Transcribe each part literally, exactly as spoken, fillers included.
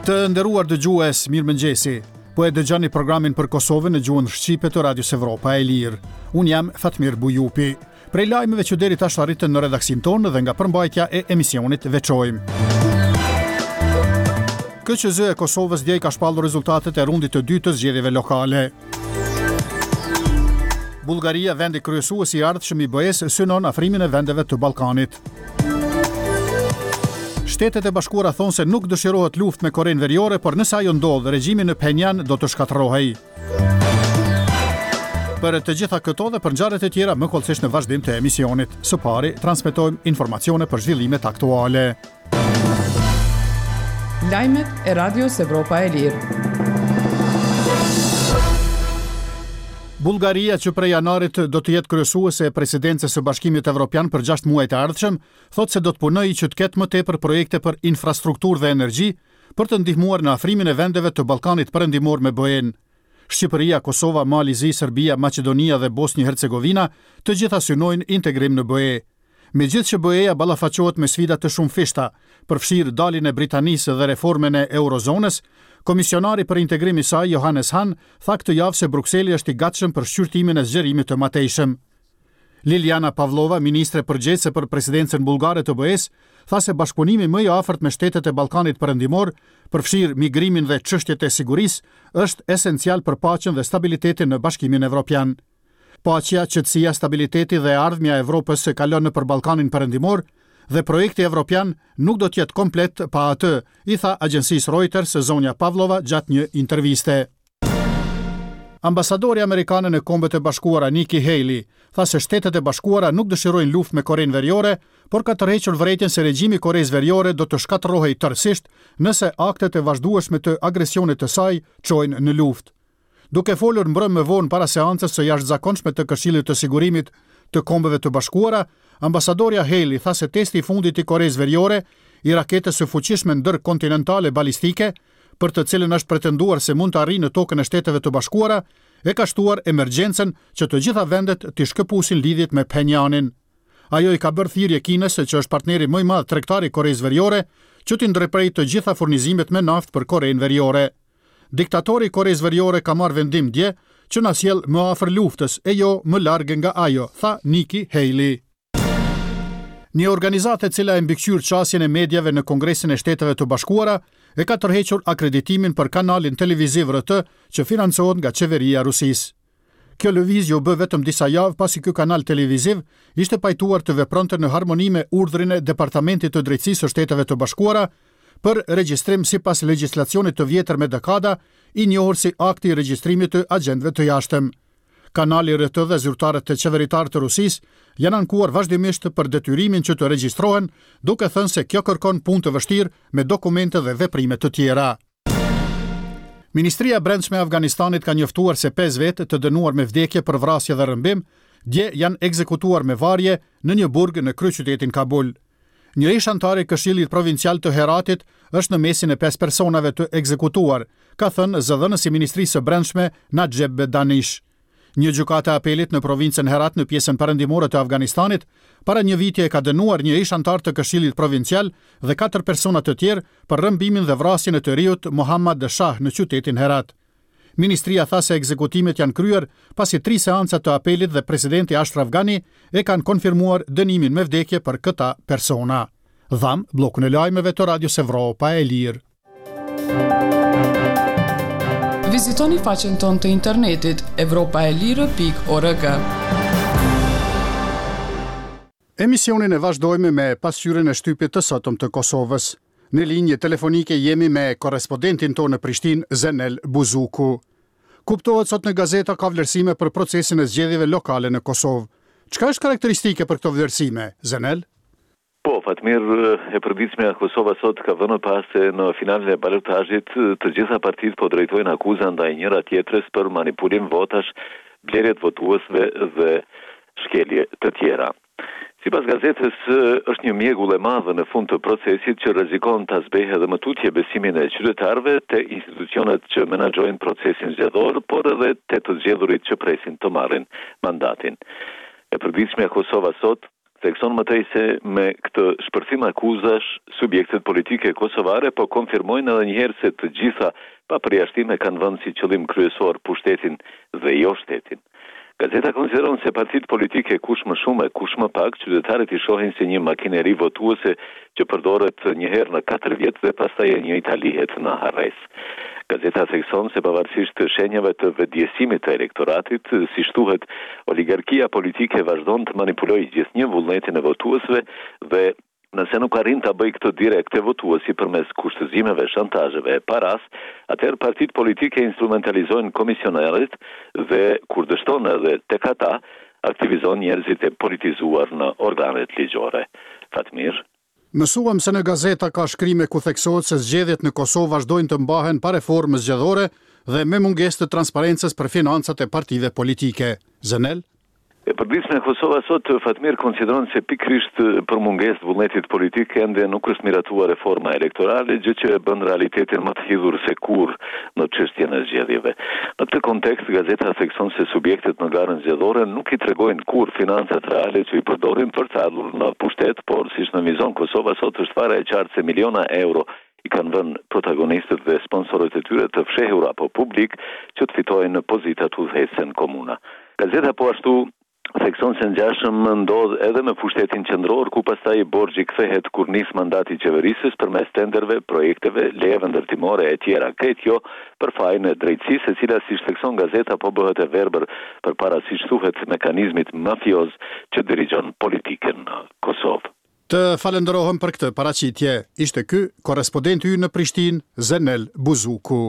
Të nderuar dëgjues, mirëmëngjesi. Po e dëgjoni programin për Kosovën në gjuhën shqipe të Radios Evropa e Lirë. Unë jam Fatmir Bujupi. Prej lajmeve që deri tash arritën në redaksin tonë dhe nga përmbajtja e emisionit veçojmë. K Q Z e Kosovës dje ka shpallur rezultatet e rundit të dytë të zgjedhjeve lokale. Bullgaria, vendi kryesues i ardhshëm i B E S, synon afrimin e vendeve të Ballkanit. Shtetet e Bashkuara thonë se nuk dëshirohet luftë me Korenë Veriore, por nëse ajo ndodh, regjimi në Phenjan do të shkatërrohej. Për të gjitha këto dhe për ngjarjet e tjera, më kollësisht në vazhdim të emisionit. Së pari, transmetojmë informacione për zhvillimet aktuale. Lajmet e Radios Evropa e Lirë. Bullgaria, që prej janarit do të jetë kryesuese e presidencës së Bashkimit Evropian për gjashtë muaj të ardhshëm, thotë se do të punojë që të ketë më tepër projekte për infrastrukturë dhe energji për të ndihmuar në afrimin e vendeve të Ballkanit perëndimor me B E-n. Shqipëria, Kosova, Mali, Zi, Serbia, Maqedonia dhe Bosnjë-Hercegovina të gjitha synojnë integrim në B E. Megjithëse B E-ja ballafaqohet me sfida të shumëfishta, përfshirë daljen e Britanisë dhe reformën e eurozonës, komisionari për integrim i saj Johannes Hahn tha këtë javë se Brukseli është i gatshëm për shqyrtimin e zgjerimit të matejshëm. Liliana Pavlova, ministre përgjegjëse për presidencën bullgare të B E-s, tha se bashkëpunimi më i afërt me shtetet e Ballkanit perëndimor, përfshirë migrimin dhe çështjet e sigurisë, është esencial për paqen dhe stabilitetin në Bashkimin Evropian. Paqja, qetësia, stabiliteti dhe ardhmja e Evropës se kalon nëpër Ballkanin perëndimor dhe projekti evropian nuk do të jetë komplet pa atë, i tha agjencisë Reuters zonja Pavlova gjatë një interviste. Ambasadori amerikanë në Kombet e Bashkuara Nikki Haley tha se Shtetet e Bashkuara nuk dëshirojnë luftë me Korenë Veriore, por ka tërhequr vërejtjen se regjimi i Koreas Veriore do të shkatërrohej tërësisht nëse aktet e vazhdueshme të agresionit të saj çojnë në luftë. Duke folur mbrëm më vonë para seancës së jashtëzakonshme të Këshillit të Sigurimit të Kombeve të Bashkuara, ambasadoria Haley tha se testi i fundit i Koreas Veriore, i raketës së fuqishme ndërkontinentale balistike, për të cilën është pretenduar se mund të arrijë në tokën e Shteteve të Bashkuara, e ka shtuar emergjencën që të gjitha vendet të shkëpusin lidhjet me Phenjanin. Ajo i ka bërë thirrje Kinës, që është partneri më i madh tregtar i Koreas Veriore, që të ndërprej të gjitha furnizimet me naftë për Korenë Veriore. Diktatori i Koreas Veriore ka marrë vendim dje që na sjell më afër luftës e jo më larg nga ajo, tha Nikki Haley. Një organizatë e cila e mbikëqyr qasjen e medjave në Kongresin e Shteteve të Bashkuara e ka tërhequr akreditimin për kanalin televiziv R T që financohet nga qeveria e Rusisë. Kjo lëvizje u bë vetëm disa javë pasi ky kanal televiziv ishte pajtuar të vepronte në harmoni me urdhrin e Departamentit të Drejtësisë së Shteteve të Bashkuara për regjistrim sipas legjislacionit të vjetër me dekada, i njohur si akti i regjistrimit të agjentëve të jashtëm. Kanali R T dhe zyrtarët të qeveritarë të Rusisë janë ankuar vazhdimisht për detyrimin që të regjistrohen, duke thënë se kjo kërkon punë të vështirë me dokumente dhe veprime të tjera. Ministria e Brendshme e Afganistanit ka njoftuar se pesë vetë të dënuar me vdekje për vrasje dhe rrëmbim, dje janë ekzekutuar me varje në një burg në kryeqytetin Kabul. Një ish antar i Këshillit Provincial të Heratit është në mesin e pesë personave të ekzekutuar, ka thënë zëdhënësi i Ministrisë së Brendshme Najib Danish. Një gjykate e apelit në provincën Herat në pjesën perëndimore të Afganistanit para një viti e ka dënuar një ish antar të Këshillit Provincial dhe katër persona të tjerë për rrëmbimin dhe vrasjen e të riut Muhammad Shah në qytetin Herat. Ministria tha se ekzekutimet janë kryer pasi tri seanca të apelit dhe presidenti Ashraf Ghani e kanë konfirmuar dënimin me vdekje për këta persona. Dham, blokun e lajmeve të Radios Evropa e Lirë. Vizitoni faqen tonë të internetit evropaelire pikë org. Emisionin e vazhdojmë me pasqyrën e shtypit të sotëm të Kosovës. Në linjë telefonike jemi me korrespondentin tonë në Prishtinë, Zenel Buzuku. Kuptohet sot në gazeta ka vlerësime për procesin e zgjedhjeve lokale në Kosovë. Çka është karakteristike për këto vlerësime, Zenel? Po, Fatmir, e përditshme Kosova sot ka vënë pas se në finalin e balotazhit të gjitha partitë po drejtojnë akuza ndaj njëra tjetrës për manipulim votash, blerje të votuesve dhe shkelje të tjera. Sipas gazetës, është një mjegull e madhe në fund të procesit që rrezikon ta zbehë edhe më tutje besimin e qytetarëve te institucionet që menaxhojnë procesin zgjedhor, por edhe te të zgjedhurit që presin të marrin mandatin. E përditshme Kosova sot Thekson mëtej se me këtë shpërthim akuzash, subjektet politike kosovare po konfirmojnë edhe njëherë se të gjitha pa përjashtime kanë vënë si qëllim kryesor pushtetin dhe jo shtetin. Gazeta konsideron se partitë politike kush më shumë e kush më pak, qytetarët i shohin si një makineri votuese që përdoret njëherë në katër vjet dhe pastaj e njëjta lihet në harres. Gazeta thekson se pavarësisht të shenjave të vetëdijësimit të elektoratit, si shtuhet, oligarkia politike vazhdon të manipulojë gjithnjë vullnetin e votuesve dhe nëse nuk arrin ta bëjë këtë direkt e votuesi përmes kushtëzimeve, shantazheve e paras, atëherë partitë politike instrumentalizojnë komisionerët dhe kur dështon edhe tek ata, aktivizon njerëzit e politizuar në organet ligjore. Fatmir. Mësuam se në gazeta ka shkrime ku theksohet se zgjedhjet në Kosovë vazhdojnë të mbahen pa reformë zgjedhore dhe me mungesë të transparencës për financat e partive politike. Zenel? E përditshme e Kosova sot, Fatmir konsideron se pikrisht për mungesë të vullnetit politik ende nuk është miratuar reforma elektorale, gjë që e bën realitetin më të hidhur se kurrë në çështjen e zgjedhjeve. Në këtë kontekst, gazeta thekson se subjektet në garën zgjedhore nuk i tregojnë kurrë financat reale që i përdorin për të ardhur në pushtet, por siç në vizon Kosova sot është fare e qartë se miliona euro i kanë vënë protagonistët dhe sponsorët e tyre të fshehur apo publik që të fitojnë pozitat udhëhecse në komuna. Gazeta po ashtu thekson se ngjashëm ndodh edhe me pushtetin qendror, ku pastaj borxhi kthehet kur nis mandati i qeverisës përmes tenderve, projekteve, lejeve ndërtimore e tjera. Këtë kjo për fajin e drejtësisë, e cila siç thekson gazeta po bëhet e verbër përpara siç thuhet mekanizmit mafioz që dirigjon politikën në Kosovë. Të falenderohem për këtë paraqitje. Ishte ky korrespondenti ynë në Prishtinë, Zenel Buzuku.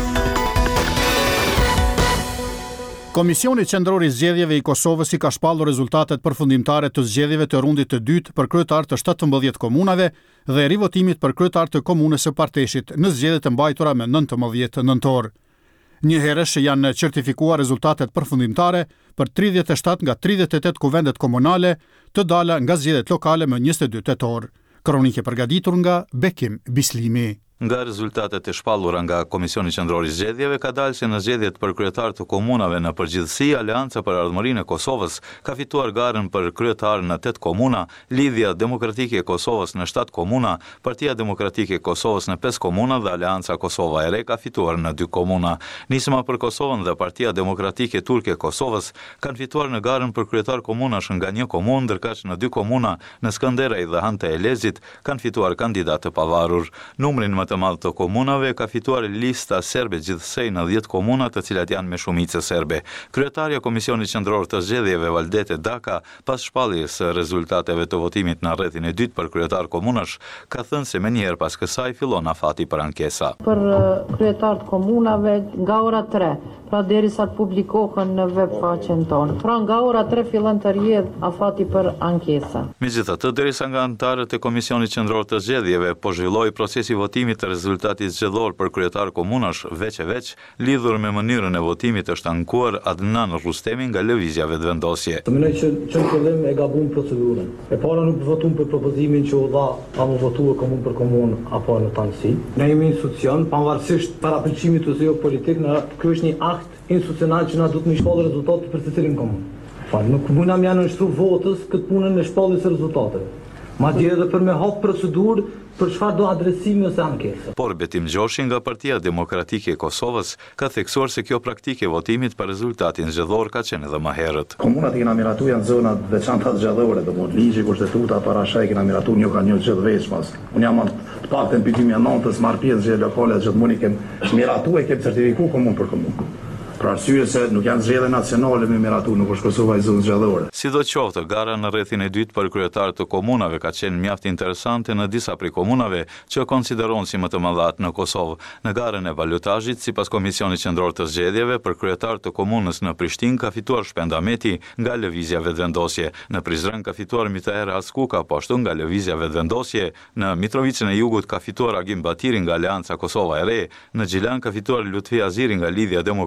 Komisioni Qendror i Zgjedhjeve i Kosovës i ka shpallur rezultatet përfundimtare të zgjedhjeve të rundit të dytë për kryetar të shtatëmbëdhjetë komunave dhe rivotimit për kryetar të komunës së Parteshit në zgjedhjet e mbajtura me nëntëmbëdhjetë nëntor. Njëherësh janë certifikuar rezultatet përfundimtare për tridhjetë e shtatë nga tridhjetë e tetë kuvendet komunale të dala nga zgjedhjet lokale më njëzet e dy tetor. Kronike përgatitur nga Bekim Bislimi. Nga rezultatet e shpallura nga Komisioni Qendror i Zgjedhjeve ka dalë se në zgjedhjet për kryetar të komunave në përgjithësi, Aleanca për Ardhmërinë e Kosovës ka fituar garën për kryetar në tetë komuna, Lidhja Demokratike e Kosovës në shtatë komuna, Partia Demokratike e Kosovës në pesë komuna dhe Aleanca Kosova e Re ka fituar në dy komuna. Nisma për Kosovën dhe Partia Demokratike Turke e Kosovës kanë fituar në garën për kryetar komunash nga një komunë, ndërkaq në dy komuna, në Skënderaj dhe Hante e Lezit, kanë fituar kandidatë të pavarur. Numrin më të madh të komunave ka fituar lista serbe gjithsej në dhjetë komuna të cilat janë me shumicë serbe. Kryetarja e Komisionit Qendror të Zgjedhjeve Valdete Daka, pas shpalljes së rezultateve të votimit në rrethin e dytë për kryetar komunash, ka thënë se menjëherë pas kësaj fillon afati për ankesa. Për kryetar të komunave nga ora tre, pra derisa të publikohen në web faqen tonë. Pra nga ora tre fillon të rrjedh afati për ankesa. Megjithatë, derisa nga anëtarët e Komisionit Qendror të Zgjedhjeve po zhvilloi procesi votimit të rezultatit zgjedhor për kryetar komunash veç e veç, lidhur me mënyrën e votimit është ankuar Adnan Rustemi nga Lëvizja Vetëvendosje. Të mendoj që që në fillim e gabum procedurën. E para nuk votum për propozimin që u dha a më votuar komunë për komunë apo në tanësi. Ne jemi institucion, pavarësisht parapëlqimit ose jo politik, në ky është një akt institucional që na duhet të shpallë rezultatet për secilin komunë. Fa, nuk mundam janë nështru votës këtë punën e shpalljes së rezultateve. Madje edhe për me hap procedurë për çfarë do adresimi ose ankesë. Por Betim Gjoshi nga Partia Demokratike e Kosovës ka theksuar se kjo praktikë e votimit për rezultatin zgjedhor ka qenë edhe më herët. Komunat i kena miratuar janë zonat veçanta zgjedhore, domethënë ligji, kushtetuta para shaj kena miratuar një ka një zgjedhëveçmas. Unë jam të paktën dy mijë e nëntës marr pjesë zgjedhje lokale gjithmonë kem miratuar e kem certifikuar komunë për komunë. Për arsye se nuk janë zgjedhje nacionale me miratu, nuk është Kosova i zonë zgjedhore. Sidoqoftë, gara në rrethin e dytë për kryetar të komunave ka qenë mjaft interesante në disa prej komunave që konsiderohen si më të mëdhat në Kosovë. Në garën e balotazhit, sipas Komisionit Qendror të Zgjedhjeve, për kryetar të komunës në Prishtinë ka fituar Shpendameti nga Lëvizja Vetëvendosje. Në Prizren ka fituar Mitaer Askuka, po ashtu nga Lëvizja Vetëvendosje. Në Mitrovicën e Jugut ka fituar Agim Batiri nga Aleanca Kosova e Re. Në Gjilan ka fituar Lutfi Aziri nga Lidhja Demokratike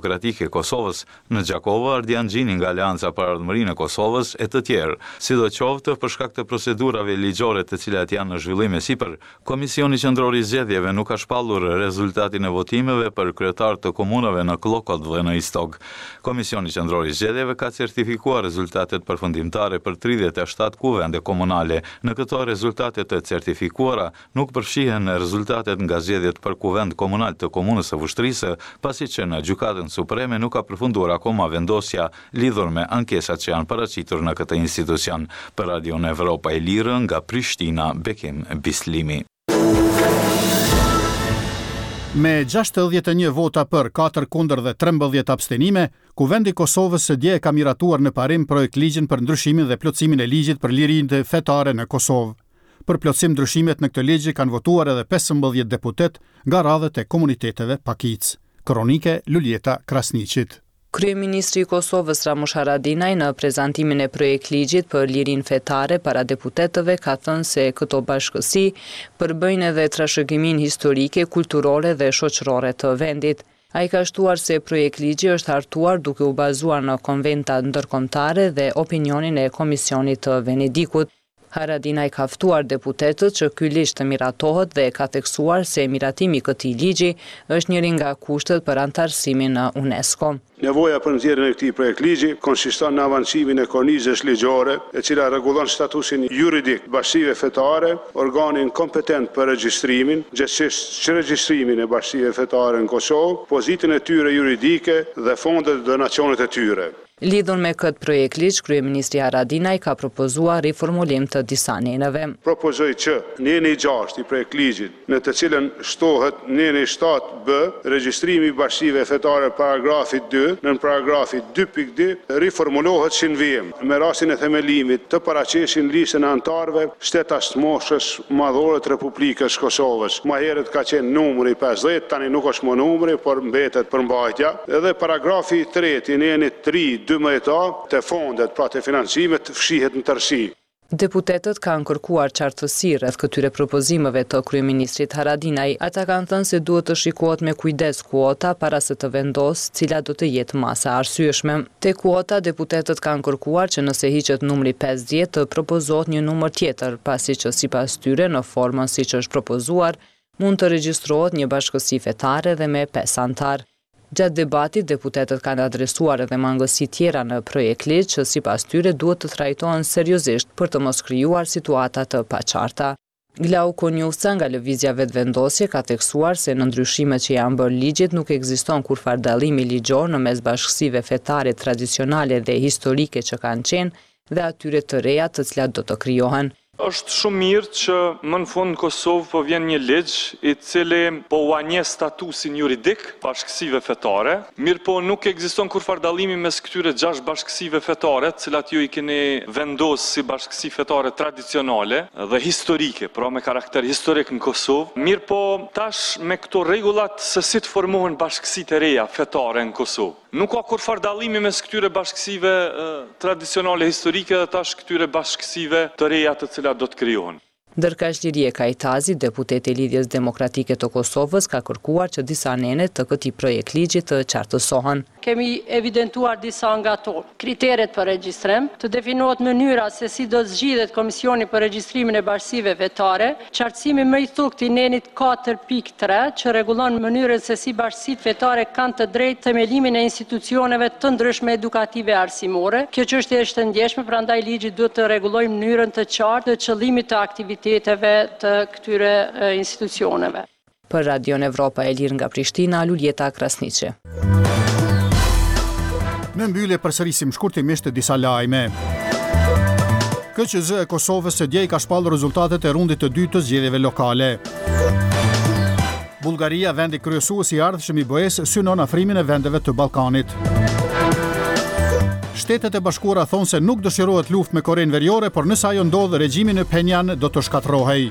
Demokratike e Kosovës në Gjakova, Ardian Gjini nga Aleanca për Ardhmërinë e Kosovës e të tjerë. Sidoqoftë, për shkak të procedurave ligjore të cilat janë në zhvillim e sipër, Komisioni Qendror i Zgjedhjeve nuk ka shpallur rezultatin e votimeve për kryetarë të komunave në Klokot dhe në Istog. Komisioni Qendror i Zgjedhjeve ka certifikuar rezultatet përfundimtare për tridhjetë e shtatë kuvende komunale. Në këto rezultate të certifikuara nuk përfshihen rezultatet nga zgjedhjet për kuvend komunal të komunës së Vushtrisë, pasi që në Gjykatën Supreme nuk ka përfunduar akoma vendosja lidhur me ankesat që janë paraqitur në këtë institucion. Për Radion Evropa e Lirë nga Prishtina, Bekim Bislimi. Me gjashtëdhjetë e një vota për, katër kundër dhe trembëdhjetë abstenime, Kuvendi i Kosovës së dje ka miratuar në parim projekt ligjin për ndryshimin dhe plotësimin e ligjit për lirinë fetare në Kosovë. Për plotësim ndryshimet në këtë ligj kanë votuar edhe pesëmbëdhjetë deputet nga radhët e komuniteteve pakic. Kronike Luljeta Krasniqit. Kryeministri i Kosovës Ramush Haradinaj në prezantimin e projekt ligjit për lirinë fetare para deputetëve ka thënë se këto bashkësi përbëjnë edhe trashëgimin historike, kulturore dhe shoqërore të vendit. Ai ka shtuar se projekt ligji është hartuar duke u bazuar në konventa ndërkombëtare dhe opinionin e Komisionit të Venedikut. Haradinaj ka ftuar deputetët që ky ligj të miratohet dhe ka theksuar se miratimi i këtij ligji është njëri nga kushtet për antarësimin në UNESCO. Nevoja për nxjerrjen e këtij projekt ligji konsiston në avancimin e kornizës ligjore, e cila rregullon statusin juridik të bashkive fetare, organin kompetent për regjistrimin, gjithsesi që regjistrimin e bashkive fetare në Kosovë, pozitën e tyre juridike dhe fondet e donacionet e tyre. Lidhur me këtë projekt ligj, kryeministri Haradinaj ka propozuar riformulim të disa nenëve. Propozoj që neni i gjashtë i projekt ligjit, në të cilën shtohet neni shtatë B, regjistrimi i bashkive fetare paragrafi dy, në paragrafi dy pikë dy, riformulohet si në vijim, me rastin e themelimit të paraqeshin listën e antarëve shtetas të moshës madhore të Republikës Kosovës. Ma herët ka qenë numri pesëdhjetë, tani nuk është më numri, por mbetet përmbajtja. Edhe paragrafi i tretë i nenit tri dymbëdhjetë A të fondet pra të financimet fshihet në tërësi. Deputetët kanë kërkuar qartësi rreth këtyre propozimeve të kryeministrit Haradinaj. Ata kanë thënë se duhet të shikohet me kujdes kuota para se të vendos cila do të jetë masa arsyeshme. Te kuota, deputetët kanë kërkuar që nëse hiqet numri pesëdhjetë të propozohet një numër tjetër, pasi që sipas tyre në formën siç është propozuar, mund të regjistrohet një bashkësi fetare dhe me pesë antar. Gjatë debatit, deputetët kanë adresuar edhe mangësi tjera në projekt ligj që sipas tyre duhet të trajtohen seriozisht për të mos krijuar situata të paqarta. Glau Konjusa nga Lëvizja Vetëvendosje ka theksuar se në ndryshimet që janë bërë ligjit nuk ekziston kurfar dallimi ligjor në mes bashkësive fetare tradicionale dhe historike që kanë qenë dhe atyre të reja të cilat do të krijohen. Është shumë mirë që më në fund në Kosovë po vjen një ligj i cili po uanjes statusin juridik bashkësive fetare, mirë po nuk ekziston kurfar dallimi mes këtyre gjashtë bashkësive fetare, të cilat ju i keni vendosur si bashkësi fetare tradicionale dhe historike, pra me karakter historik në Kosovë. Mirë po tash me këto rregullat se si të formohen bashkësitë e reja fetare në Kosovë. Nuk ka kurfar dallimi mes këtyre bashkësive eh, tradicionale historike dhe tash këtyre bashkësive të reja të cilat do të krijohen. Ndërkaq Lirie Kajtazi, deputeti i Lidhjes Demokratike të Kosovës, ka kërkuar që disa nene të këtij projekt ligji të qartësohen. Kemi evidentuar disa nga ato kriteret për regjistrim, të definohet mënyra se si do të zgjidhet Komisioni për regjistrimin e bashkësive fetare, qartësimi më i thukët i nenit katër pikë tre që rregullon mënyrën se si bashkësitë fetare kanë të drejtë themelimin e institucioneve të ndryshme edukative arsimore. Kjo çështje është e ndjeshme, prandaj ligji duhet të rregullojë mënyrën të qartë të qëllimit të aktiviteteve të këtyre institucioneve. Për Radion Evropa e Lirë nga Prishtina, Luljeta Krasniqi. Në mbyllje përsërisim shkurtimisht disa lajme. K Q Z e Kosovës së dje ka shpallur rezultatet e rundit të dytë të zgjedhjeve lokale. Bullgaria, vendi kryesues i ardhshëm i B E S, synon afrimin e vendeve të Ballkanit. Shtetet e Bashkuara thonë se nuk dëshirohet luftë me Korenë Veriore, por nëse ajo ndodh, regjimi në Phenjan do të shkatërrohej.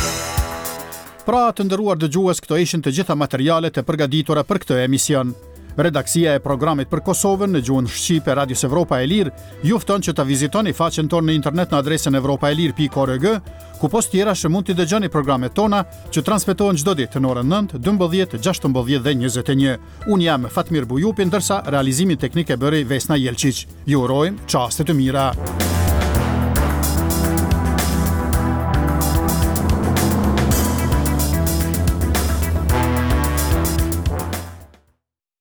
Pra të nderuar dëgjues, këto ishin të gjitha materialet e përgatitura për këtë emision. Redaksia e programit për Kosovën në gjuhën shqipe Radios Evropa e Lirë ju fton që ta vizitoni faqen tonë në internet në adresën evropaelir pikë org, ku post tjera që mund t'i dëgjoni programet tona që transmetohen çdo ditë në orën nëntë, dymbëdhjetë, gjashtëmbëdhjetë dhe njëzet e një. Unë jam Fatmir Bujupi, ndërsa realizimin teknik e bëri Vesna Jelqiç. Ju urojmë çaste të mira.